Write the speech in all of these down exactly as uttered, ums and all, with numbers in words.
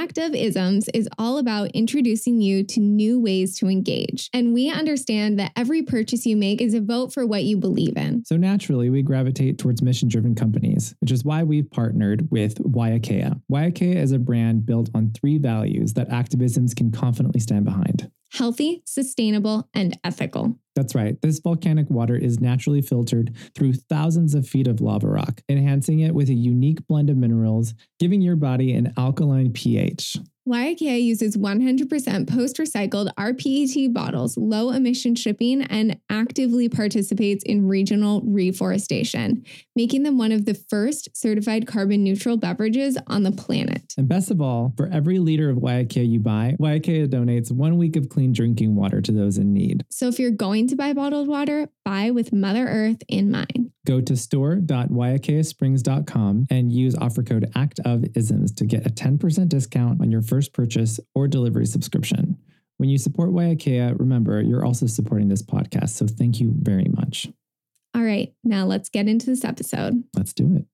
Act of Isms is all about introducing you to new ways to engage. And we understand that every purchase you make is a vote for what you believe in. So naturally, we gravitate towards mission-driven companies, which is why we've partnered with Waiakea. Waiakea is a brand built on three values that activisms can confidently stand behind. Healthy, sustainable, and ethical. That's right. This volcanic water is naturally filtered through thousands of feet of lava rock, enhancing it with a unique blend of minerals, giving your body an alkaline pH. Waiakea uses one hundred percent post-recycled R P E T bottles, low-emission shipping, and actively participates in regional reforestation, making them one of the first certified carbon-neutral beverages on the planet. And best of all, for every liter of Waiakea you buy, Waiakea donates one week of clean drinking water to those in need. So if you're going to buy bottled water, buy with Mother Earth in mind. Go to store dot waiakea springs dot com and use offer code ACTOFISMS to get a ten percent discount on your first purchase or delivery subscription. When you support Waiakea, remember, you're also supporting this podcast, so thank you very much. All right, now let's get into this episode. Let's do it.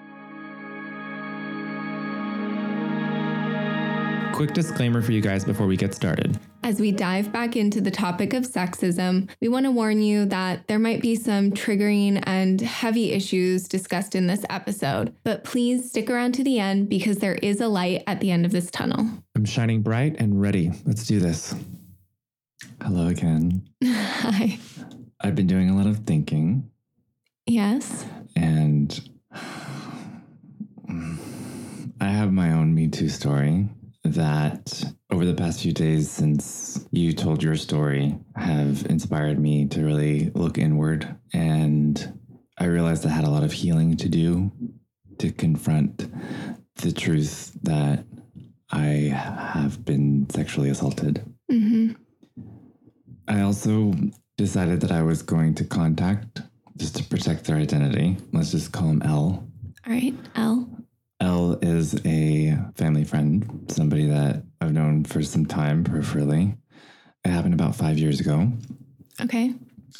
Quick disclaimer for you guys before we get started. As we dive back into the topic of sexism, we want to warn you that there might be some triggering and heavy issues discussed in this episode, but please stick around to the end because there is a light at the end of this tunnel. I'm shining bright and ready. Let's do this. Hello again. Hi. I've been doing a lot of thinking. Yes. And I have my own Me Too story that over the past few days since you told your story have inspired me to really look inward. And I realized I had a lot of healing to do to confront the truth that I have been sexually assaulted. Mm-hmm. I also decided that I was going to contact, just to protect their identity, let's just call him L. All right, L. L is a family friend, somebody that I've known for some time peripherally. It happened about five years ago. Okay.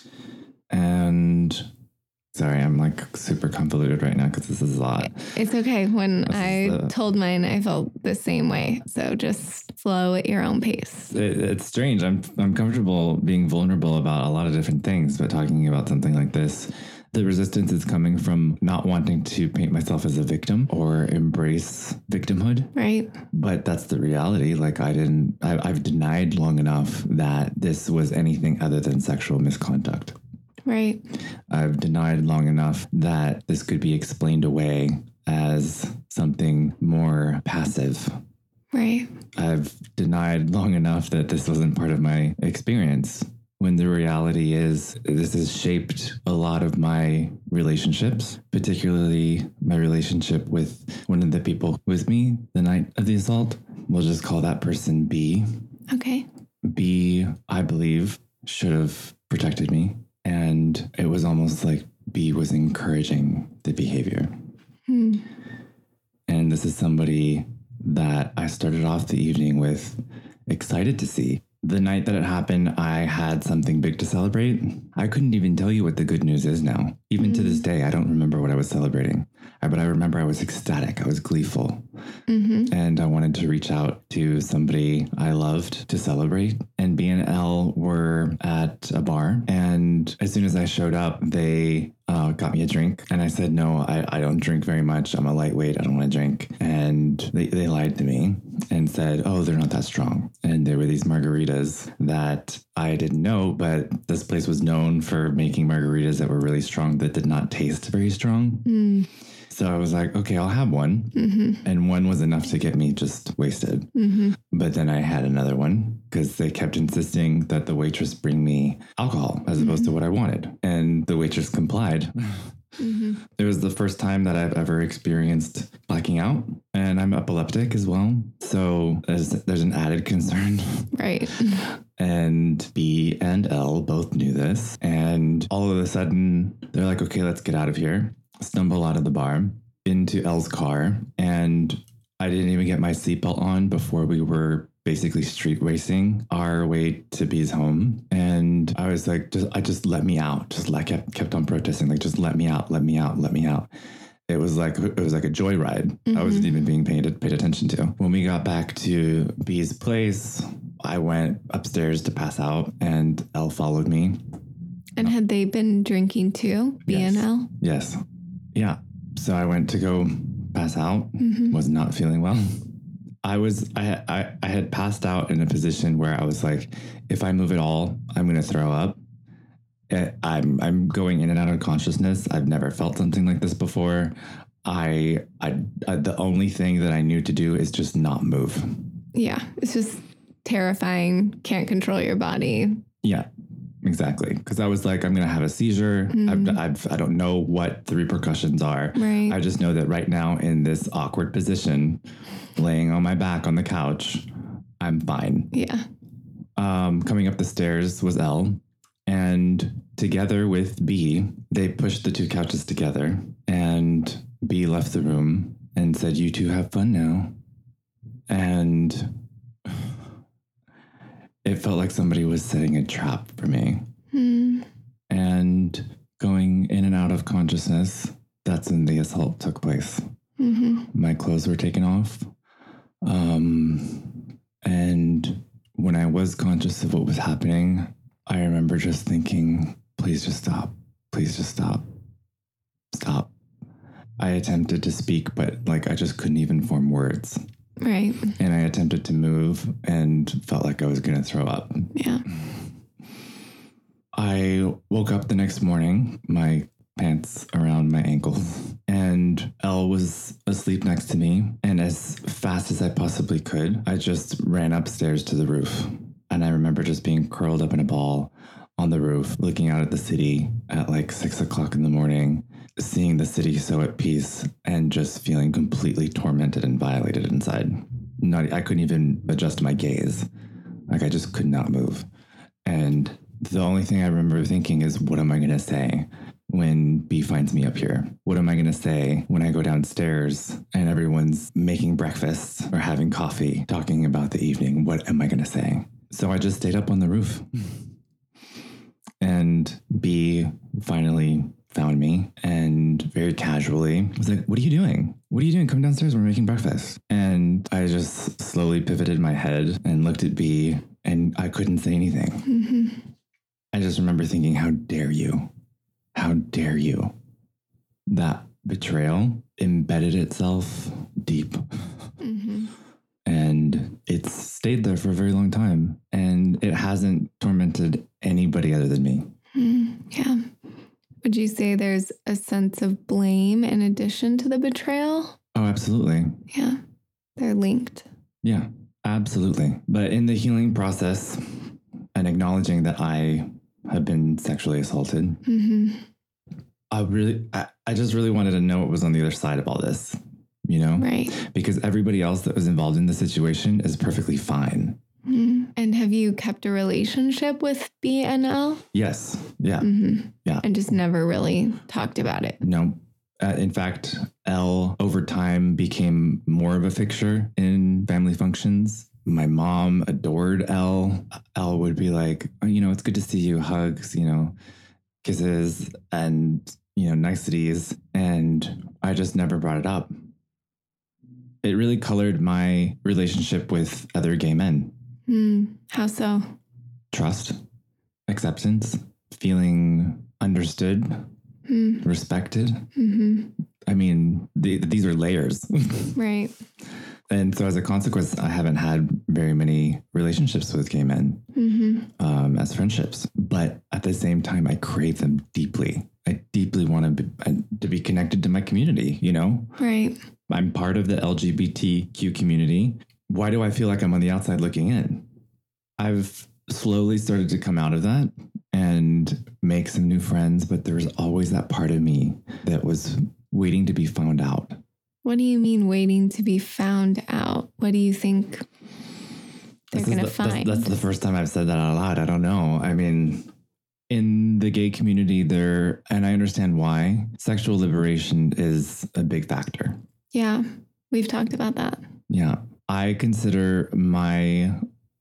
And sorry, I'm like super convoluted right now because this is a lot. It's okay. When This I the, told mine, I felt the same way. So just flow at your own pace. It, it's strange. I'm I'm comfortable being vulnerable about a lot of different things, but talking about something like this, the resistance is coming from not wanting to paint myself as a victim or embrace victimhood. Right. But that's the reality. Like I didn't, I, I've denied long enough that this was anything other than sexual misconduct. Right. I've denied long enough that this could be explained away as something more passive. Right. I've denied long enough that this wasn't part of my experience. When the reality is, this has shaped a lot of my relationships, particularly my relationship with one of the people with me the night of the assault. We'll just call that person B. Okay. B, I believe, should have protected me. And it was almost like B was encouraging the behavior. Hmm. And this is somebody that I started off the evening with, excited to see. The night that it happened, I had something big to celebrate. I couldn't even tell you what the good news is now. Even mm-hmm. to this day, I don't remember what I was celebrating. I, but I remember I was ecstatic. I was gleeful. Mm-hmm. And I wanted to reach out to somebody I loved to celebrate. And B and L were at a bar. And as soon as I showed up, they uh, got me a drink. And I said, no, I, I don't drink very much. I'm a lightweight. I don't want to drink. And they, they lied to me and said, oh, they're not that strong. And there were these margaritas that I didn't know, but this place was known for making margaritas that were really strong that did not taste very strong. Mm. So I was like, okay, I'll have one. Mm-hmm. And one was enough to get me just wasted. Mm-hmm. But then I had another one because they kept insisting that the waitress bring me alcohol as opposed mm-hmm. to what I wanted. And the waitress complied. Mm-hmm. It was the first time that I've ever experienced blacking out, and I'm epileptic as well. So there's, there's an added concern. Right. And B and L both knew this. And all of a sudden, they're like, okay, let's get out of here. Stumble out of the bar into L's car. And I didn't even get my seatbelt on before we were basically street racing our way to B's home. And I was like, just, I just let me out. Just like kept, kept on protesting, like, just let me out, let me out, let me out. It was like it was like a joyride. Mm-hmm. I wasn't even being paid paid attention to. When we got back to B's place, I went upstairs to pass out, and Elle followed me. And had they been drinking too, B and L? Yes. yes. Yeah. So I went to go pass out. Mm-hmm. Was not feeling well. I was I, I I had passed out in a position where I was like, if I move at all, I'm going to throw up. I'm I'm going in and out of consciousness. I've never felt something like this before. I, I I the only thing that I knew to do is just not move. Yeah, it's just terrifying. Can't control your body. Yeah, exactly. Because I was like, I'm gonna have a seizure. Mm. I've, I've I don't know what the repercussions are. Right. I just know that right now in this awkward position, laying on my back on the couch, I'm fine. Yeah. Um, coming up the stairs was Elle. And together with B, they pushed the two couches together, and B left the room and said, "You two have fun now." And it felt like somebody was setting a trap for me. Hmm. And going in and out of consciousness, that's when the assault took place. Mm-hmm. My clothes were taken off. Um, and when I was conscious of what was happening, I remember just thinking, please just stop. Please just stop. Stop. I attempted to speak, but like I just couldn't even form words. Right. And I attempted to move and felt like I was going to throw up. Yeah. I woke up the next morning, my pants around my ankles, and Elle was asleep next to me. And as fast as I possibly could, I just ran upstairs to the roof. And I remember just being curled up in a ball on the roof, looking out at the city at like six o'clock in the morning, seeing the city so at peace, and just feeling completely tormented and violated inside. Not, I couldn't even adjust my gaze. Like I just could not move. And the only thing I remember thinking is, what am I going to say when B finds me up here? What am I going to say when I go downstairs and everyone's making breakfast or having coffee, talking about the evening? What am I going to say? So I just stayed up on the roof. And B finally found me and very casually was like, "What are you doing? What are you doing? Come downstairs. We're making breakfast." And I just slowly pivoted my head and looked at B, and I couldn't say anything. Mm-hmm. I just remember thinking, how dare you? How dare you? That betrayal embedded itself deep. Mm-hmm. And it's stayed there for a very long time. And it hasn't tormented anybody other than me. Mm, yeah. Would you say there's a sense of blame in addition to the betrayal? Oh, absolutely. Yeah. They're linked. Yeah, absolutely. But in the healing process and acknowledging that I have been sexually assaulted, mm-hmm. I really, I, I just really wanted to know what was on the other side of all this. You know? Right. Because everybody else that was involved in the situation is perfectly fine. Mm. And have you kept a relationship with B and L? Yes. Yeah. Mm-hmm. Yeah. And just never really talked about it? No. Uh, in fact, Elle over time became more of a fixture in family functions. My mom adored Elle. Elle would be like, oh, you know, it's good to see you, hugs, you know, kisses and, you know, niceties. And I just never brought it up. It really colored my relationship with other gay men. Mm, how so? Trust, acceptance, feeling understood, mm. respected. Mm-hmm. I mean, the, these are layers. Right. And so as a consequence, I haven't had very many relationships with gay men mm-hmm. um, as friendships. But at the same time, I crave them deeply. I deeply want to be, uh, to be connected to my community, you know? Right. I'm part of the L G B T Q community. Why do I feel like I'm on the outside looking in? I've slowly started to come out of that and make some new friends, but there's always that part of me that was waiting to be found out. What do you mean waiting to be found out? What do you think they're going to the, find? That's, that's the first time I've said that out loud. I don't know. I mean, in the gay community there, and I understand why, sexual liberation is a big factor. Yeah, we've talked about that. Yeah. I consider my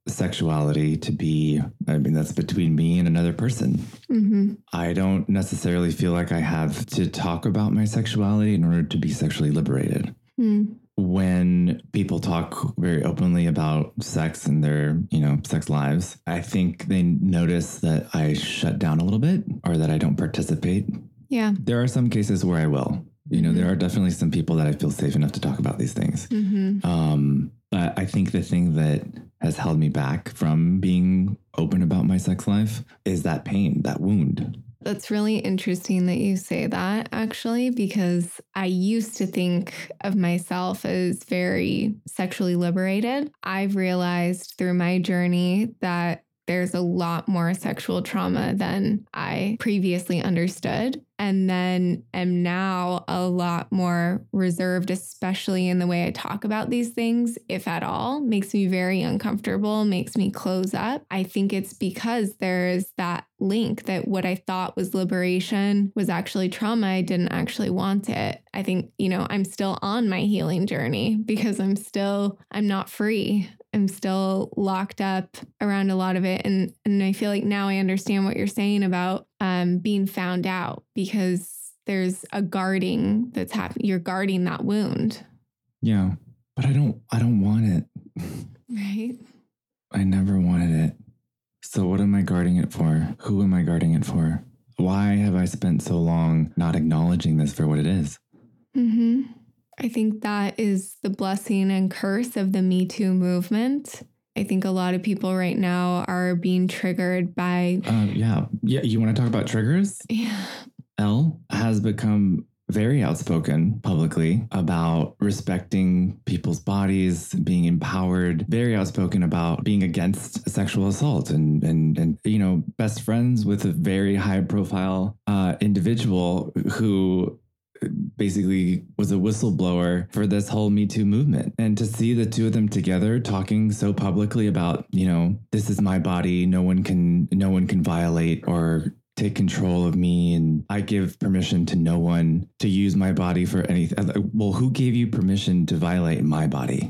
sexuality to be, I mean, that's between me and another person. Mm-hmm. I don't necessarily feel like I have to talk about my sexuality in order to be sexually liberated. Mm. When people talk very openly about sex and their, you know, sex lives, I think they notice that I shut down a little bit or that I don't participate. Yeah. There are some cases where I will. You know, Mm-hmm. there are definitely some people that I feel safe enough to talk about these things. Mm-hmm. Um, but I think the thing that has held me back from being open about my sex life is that pain, that wound. That's really interesting that you say that, actually, because I used to think of myself as very sexually liberated. I've realized through my journey that there's a lot more sexual trauma than I previously understood. And then am now a lot more reserved, especially in the way I talk about these things, if at all. Makes me very uncomfortable, makes me close up. I think it's because there is that link that what I thought was liberation was actually trauma. I didn't actually want it. I think, you know, I'm still on my healing journey because I'm still, I'm not free. I'm still locked up around a lot of it. And, and I feel like now I understand what you're saying about um, being found out, because there's a guarding that's happening. You're guarding that wound. Yeah. But I don't, I don't want it. Right. I never wanted it. So what am I guarding it for? Who am I guarding it for? Why have I spent so long not acknowledging this for what it is? Mm-hmm. I think that is the blessing and curse of the Me Too movement. I think a lot of people right now are being triggered by... Uh, yeah. Yeah. You want to talk about triggers? Yeah. Elle has become very outspoken publicly about respecting people's bodies, being empowered, very outspoken about being against sexual assault, and, and, and you know, best friends with a very high profile uh, individual who basically was a whistleblower for this whole Me Too movement. And to see the two of them together talking so publicly about, you know, this is my body, no one can, no one can violate or take control of me, and I give permission to no one to use my body for anything. Well, who gave you permission to violate my body?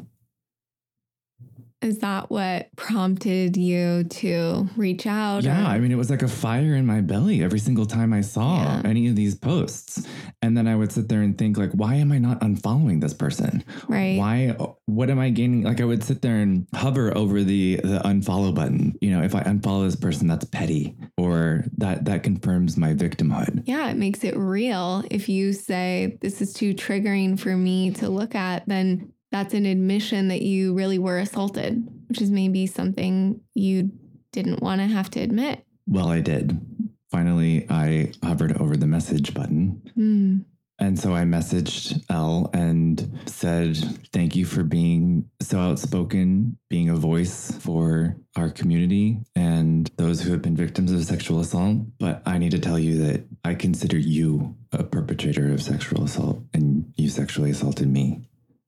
Is that what prompted you to reach out? Yeah, or? I mean, it was like a fire in my belly every single time I saw Yeah. any of these posts. And then I would sit there and think, like, why am I not unfollowing this person? Right. Why, what am I gaining? Like, I would sit there and hover over the the unfollow button. You know, if I unfollow this person, that's petty, or that that confirms my victimhood. Yeah, it makes it real. If you say, this is too triggering for me to look at, then that's an admission that you really were assaulted, which is maybe something you didn't want to have to admit. Well, I did. Finally, I hovered over the message button. Mm. And so I messaged Elle and said, thank you for being so outspoken, being a voice for our community and those who have been victims of sexual assault. But I need to tell you that I consider you a perpetrator of sexual assault, and you sexually assaulted me.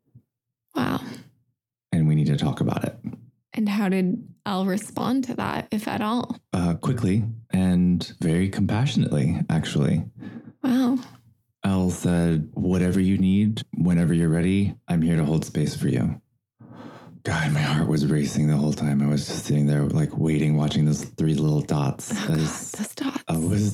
Wow. And we need to talk about it. And how did Elle respond to that, if at all? Uh, quickly and very compassionately, actually. Wow. Elle said, whatever you need, whenever you're ready, I'm here to hold space for you. God, my heart was racing the whole time. I was just sitting there, like, waiting, watching those three little dots Oh, as God, those dots. I was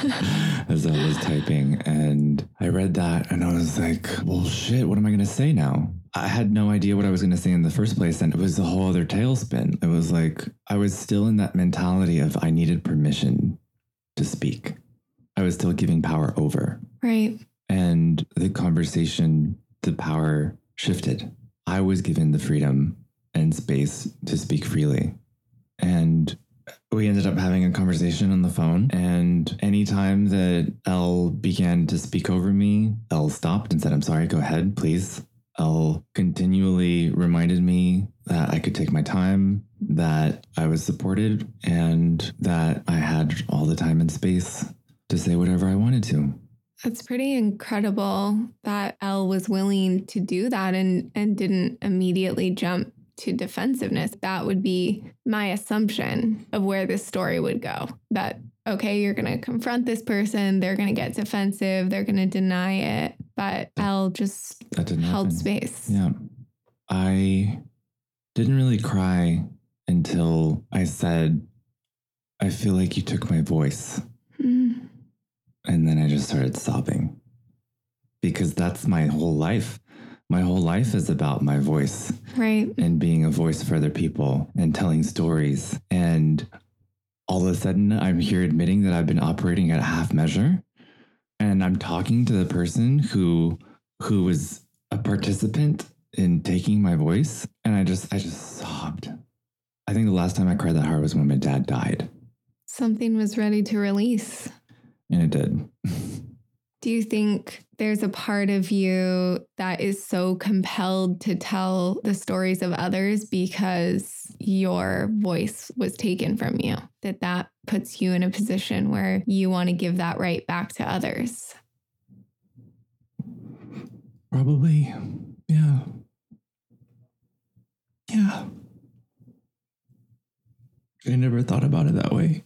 as I was typing. And I read that and I was like, well, shit, what am I going to say now? I had no idea what I was going to say in the first place. And it was a whole other tailspin. It was like, I was still in that mentality of I needed permission to speak. I was still giving power over. Right. And the conversation, the power shifted. I was given the freedom and space to speak freely. And we ended up having a conversation on the phone. And anytime that Elle began to speak over me, Elle stopped and said, I'm sorry, go ahead, please. Elle continually reminded me that I could take my time, that I was supported, and that I had all the time and space to say whatever I wanted to. That's pretty incredible that Elle was willing to do that and, and didn't immediately jump to defensiveness. That would be my assumption of where this story would go. That, okay, you're going to confront this person, they're going to get defensive, they're going to deny it. But Elle just That didn't held happen. space. Yeah. I didn't really cry until I said, I feel like you took my voice. Mm. And then I just started sobbing because that's my whole life. My whole life is about my voice. Right. And being a voice for other people and telling stories. And all of a sudden I'm here admitting that I've been operating at half measure. And I'm talking to the person who who was a participant in taking my voice. And I just I just sobbed. I think the last time I cried that hard was when my dad died. Something was ready to release. And it did. Do you think there's a part of you that is so compelled to tell the stories of others because your voice was taken from you, that that puts you in a position where you want to give that right back to others? Probably. Yeah. Yeah. I never thought about it that way.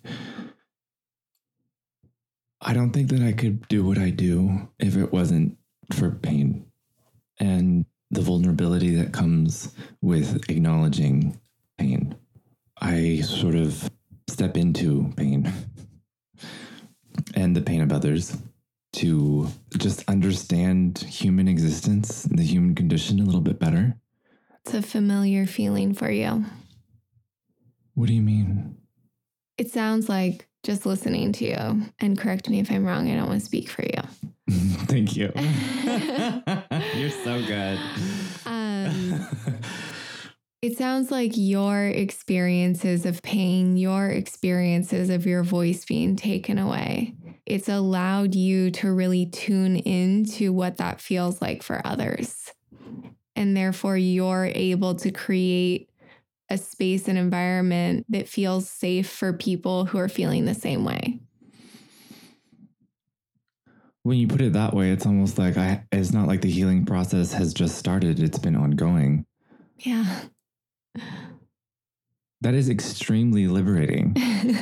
I don't think that I could do what I do if it wasn't for pain and the vulnerability that comes with acknowledging pain. I sort of step into pain and the pain of others to just understand human existence and the human condition a little bit better. It's a familiar feeling for you. What do you mean? It sounds like, just listening to you, and correct me if I'm wrong, I don't want to speak for you. Thank you. You're so good. Um, it sounds like your experiences of pain, your experiences of your voice being taken away, it's allowed you to really tune into what that feels like for others. And therefore, you're able to create a space and environment that feels safe for people who are feeling the same way. When you put it that way, it's almost like I, it's not like the healing process has just started. It's been ongoing. Yeah. That is extremely liberating.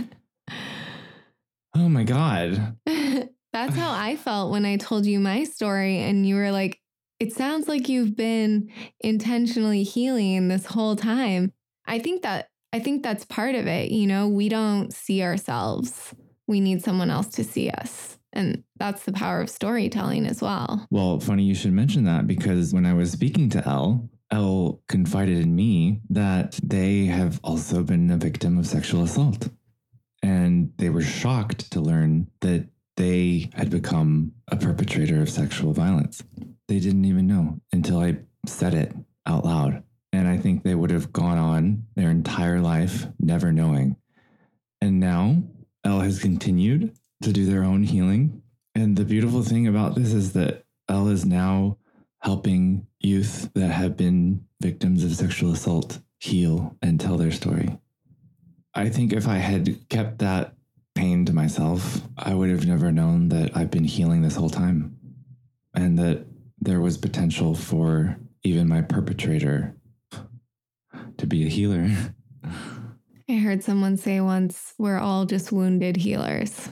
Oh my God. That's how I felt when I told you my story. And you were like, it sounds like you've been intentionally healing this whole time. I think that I think that's part of it. You know, we don't see ourselves. We need someone else to see us. And that's the power of storytelling as well. Well, funny you should mention that, because when I was speaking to Elle, Elle confided in me that they have also been a victim of sexual assault. And they were shocked to learn that they had become a perpetrator of sexual violence. They didn't even know until I said it out loud. And I think they would have gone on their entire life never knowing. And now Elle has continued to do their own healing. And the beautiful thing about this is that Elle is now helping youth that have been victims of sexual assault heal and tell their story. I think if I had kept that pain to myself, I would have never known that I've been healing this whole time, and that there was potential for even my perpetrator to be a healer. I heard someone say once, we're all just wounded healers.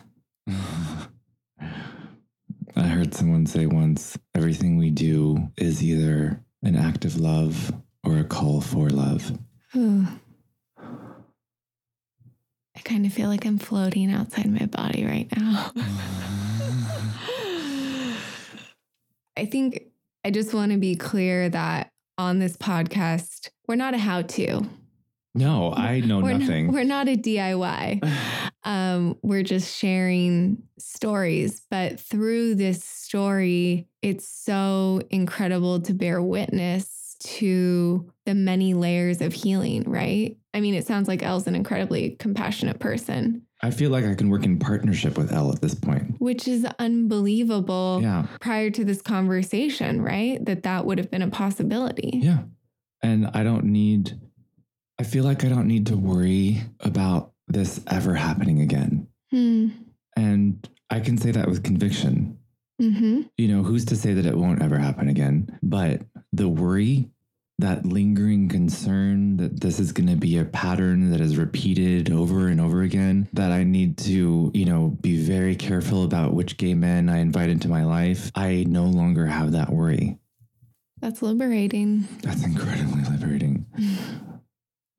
I heard someone say once, everything we do is either an act of love or a call for love. Ooh. I kind of feel like I'm floating outside my body right now. I think I just want to be clear that on this podcast, we're not a how-to. No, I know we're nothing. Not, we're not a D I Y. Um, we're just sharing stories. But through this story, it's so incredible to bear witness to the many layers of healing, right? I mean, it sounds like Elle's an incredibly compassionate person. I feel like I can work in partnership with Elle at this point. Which is unbelievable. Yeah. Prior to this conversation, right? That that would have been a possibility. Yeah. And I don't need, I feel like I don't need to worry about this ever happening again. Hmm. And I can say that with conviction. Mm-hmm. You know, who's to say that it won't ever happen again? But the worry, that lingering concern that this is going to be a pattern that is repeated over and over again, that I need to, you know, be very careful about which gay men I invite into my life. I no longer have that worry. That's liberating. That's incredibly liberating.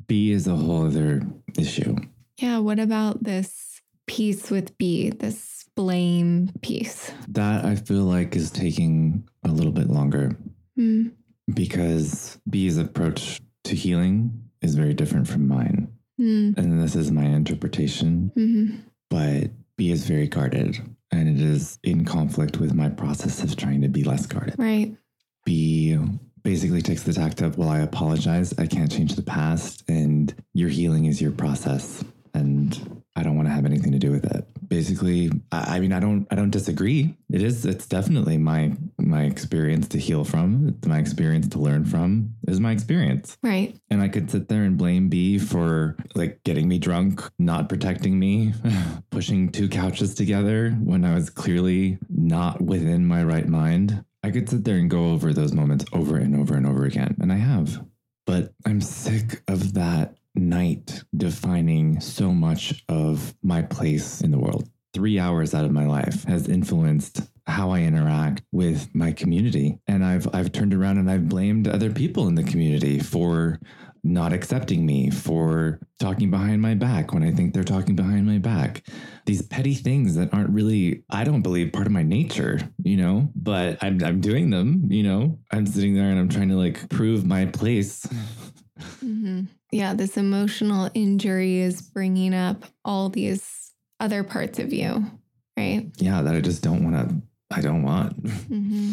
B is a whole other issue. Yeah. What about this piece with B, this blame piece? That I feel like is taking a little bit longer Mm. because B's approach to healing is very different from mine. Mm. And this is my interpretation, Mm-hmm. but B is very guarded and it is in conflict with my process of trying to be less guarded. Right. B basically takes the tact of, well, I apologize. I can't change the past and your healing is your process. And I don't want to have anything to do with it. Basically, I, I mean, I don't, I don't disagree. It is, it's definitely my, my experience to heal from. It's my experience to learn from is my experience. Right. And I could sit there and blame B for like getting me drunk, not protecting me, pushing two couches together when I was clearly not within my right mind. I could sit there and go over those moments over and over and over again. And I have, but I'm sick of that night defining so much of my place in the world. Three hours out of my life has influenced how I interact with my community. And I've I've turned around and I've blamed other people in the community for not accepting me, for talking behind my back when I think they're talking behind my back. These petty things that aren't really, I don't believe, part of my nature, you know, but I'm I'm doing them, you know. I'm sitting there and I'm trying to like prove my place. Mm-hmm. Yeah, this emotional injury is bringing up all these other parts of you, right? Yeah, that I just don't want to, I don't want. Mm-hmm.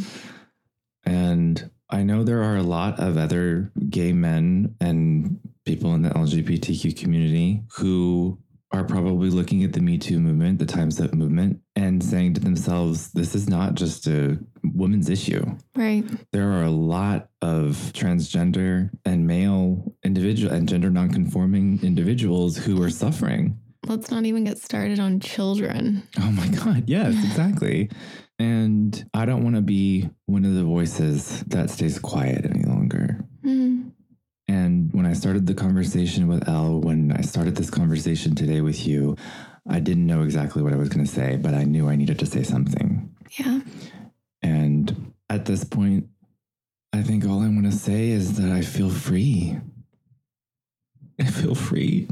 And I know there are a lot of other gay men and people in the L G B T Q community who are probably looking at the Me Too movement, the Time's Up movement, and saying to themselves, this is not just a woman's issue. Right. There are a lot of transgender and male individual and gender nonconforming individuals who are suffering. Let's not even get started on children. Oh my God. Yes, exactly. And I don't want to be one of the voices that stays quiet any longer. Mm. And when I started the conversation with Elle, when I started this conversation today with you, I didn't know exactly what I was going to say, but I knew I needed to say something. Yeah. And at this point, I think all I want to say is that I feel free. I feel free.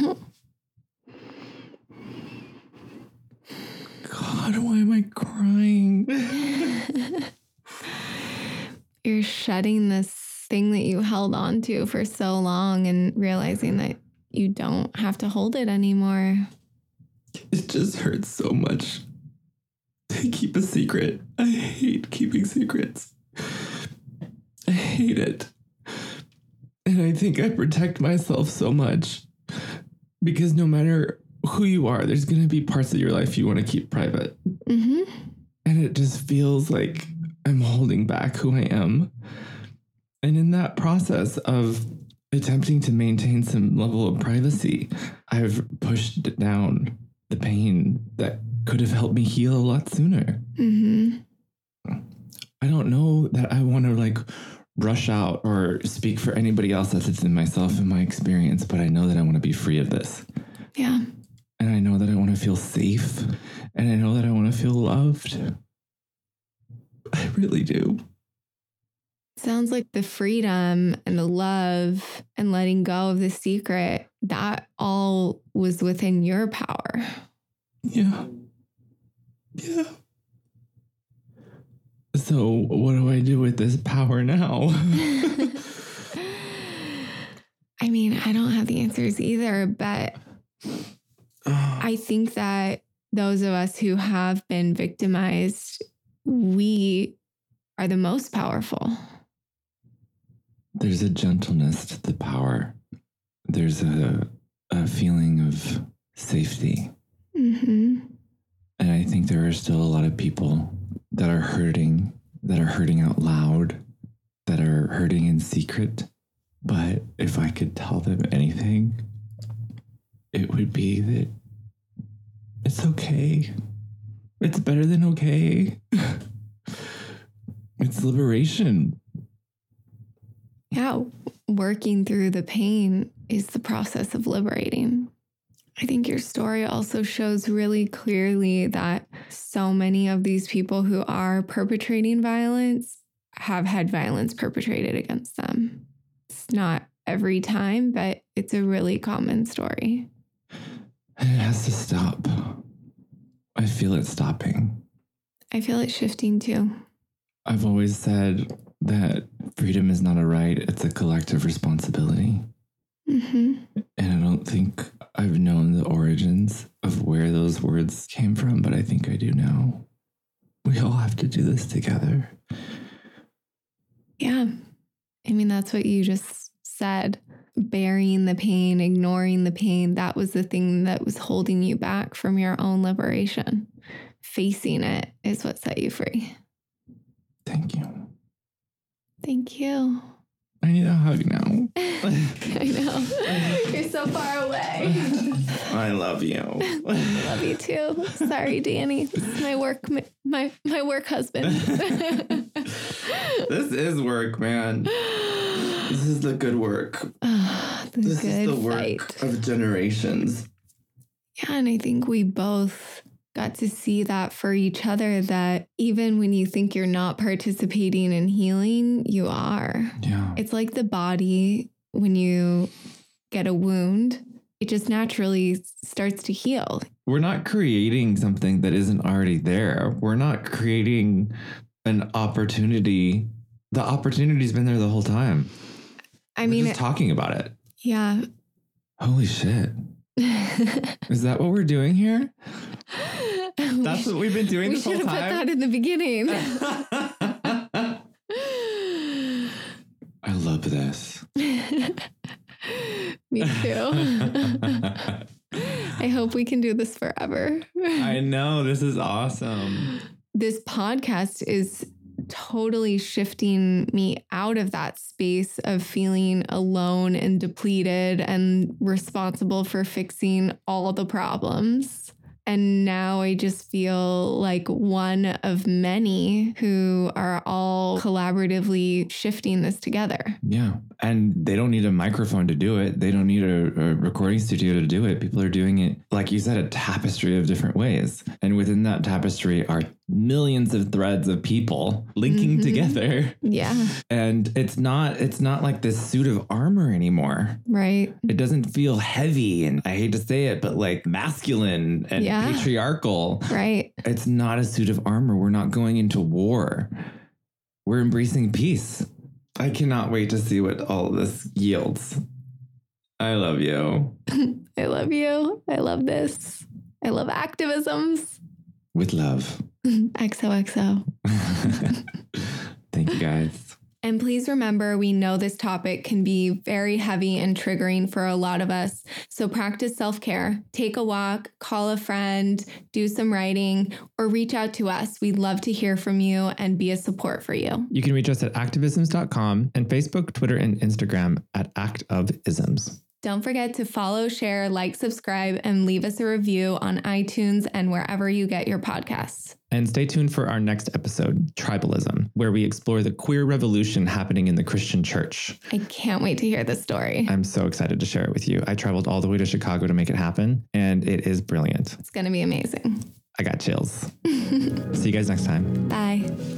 God, why am I crying? You're shedding this thing that you held on to for so long and realizing that you don't have to hold it anymore. It just hurts so much to keep a secret. I hate keeping secrets. I hate it. And I think I protect myself so much because no matter who you are, there's going to be parts of your life you want to keep private. Mm-hmm. And it just feels like I'm holding back who I am. And in that process of attempting to maintain some level of privacy, I've pushed down the pain that could have helped me heal a lot sooner. Mm-hmm. I don't know that I want to like rush out or speak for anybody else other than myself and my experience, but I know that I want to be free of this. Yeah. And I know that I want to feel safe. And I know that I want to feel loved. I really do. Sounds like the freedom and the love and letting go of the secret, that all was within your power. Yeah. Yeah. So what do I do with this power now? I mean, I don't have the answers either, but I think that those of us who have been victimized, we are the most powerful. There's a gentleness to the power. There's a, a feeling of safety. Mm-hmm. And I think there are still a lot of people that are hurting, that are hurting out loud, that are hurting in secret. But if I could tell them anything, it would be that it's okay. It's better than okay. It's liberation. Yeah, working through the pain is the process of liberating. I think your story also shows really clearly that so many of these people who are perpetrating violence have had violence perpetrated against them. It's not every time, but it's a really common story. And it has to stop. I feel it stopping. I feel it shifting too. I've always said that freedom is not a right, it's a collective responsibility. Mm-hmm. And I don't think I've known the origins of where those words came from, but I think I do now. We all have to do this together. Yeah. I mean, that's what you just said. Burying the pain, ignoring the pain, that was the thing that was holding you back from your own liberation. Facing it is what set you free. Thank you. Thank you. I need a hug now. I know. You're so far away. I love you. I love you too. Sorry, Danny. This is my work, my my work husband. This is work, man. This is the good work. Oh, the this good is the work fight. of generations. Yeah, and I think we both got to see that for each other, that even when you think you're not participating in healing, you are. Yeah. It's like the body, when you get a wound, it just naturally starts to heal. We're not creating something that isn't already there. We're not creating an opportunity. The opportunity's been there the whole time. I We're mean, just it, talking about it. yeah. Holy shit. Is that what we're doing here? That's what we've been doing we this whole should have put time? that in the beginning. I love this. Me too. I hope we can do this forever. I know. This is awesome. This podcast is totally shifting me out of that space of feeling alone and depleted and responsible for fixing all the problems. And now I just feel like one of many who are all collaboratively shifting this together. Yeah. And they don't need a microphone to do it. They don't need a, a recording studio to do it. People are doing it, like you said, a tapestry of different ways. And within that tapestry are millions of threads of people linking Mm-hmm. together. Yeah. And it's not, it's not like this suit of armor anymore. Right. It doesn't feel heavy and, I hate to say it, but like masculine and Yeah. patriarchal. Right. It's not a suit of armor. We're not going into war. We're embracing peace. I cannot wait to see what all of this yields. I love you. I love you. I love this. I love activisms. With love. X O X O. Thank you, guys. And please remember, we know this topic can be very heavy and triggering for a lot of us. So practice self-care. Take a walk, call a friend, do some writing, or reach out to us. We'd love to hear from you and be a support for you. You can reach us at activisms dot com and Facebook, Twitter, and Instagram at Act of Isms. Don't forget to follow, share, like, subscribe, and leave us a review on iTunes and wherever you get your podcasts. And stay tuned for our next episode, Tribalism, where we explore the queer revolution happening in the Christian church. I can't wait to hear this story. I'm so excited to share it with you. I traveled all the way to Chicago to make it happen, and it is brilliant. It's going to be amazing. I got chills. See you guys next time. Bye.